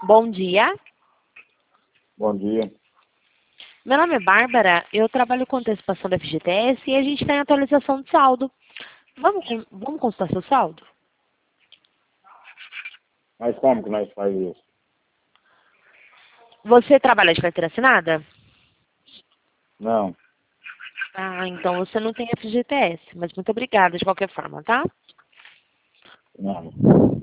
Bom dia. Bom dia. Meu nome é Bárbara, eu trabalho com antecipação da FGTS e a gente tem atualização de saldo. Vamos consultar seu saldo? Mas como que nós faz isso? Você trabalha de carteira assinada? Não, Ah, então você não tem FGTS, mas muito obrigada de qualquer forma, tá? não.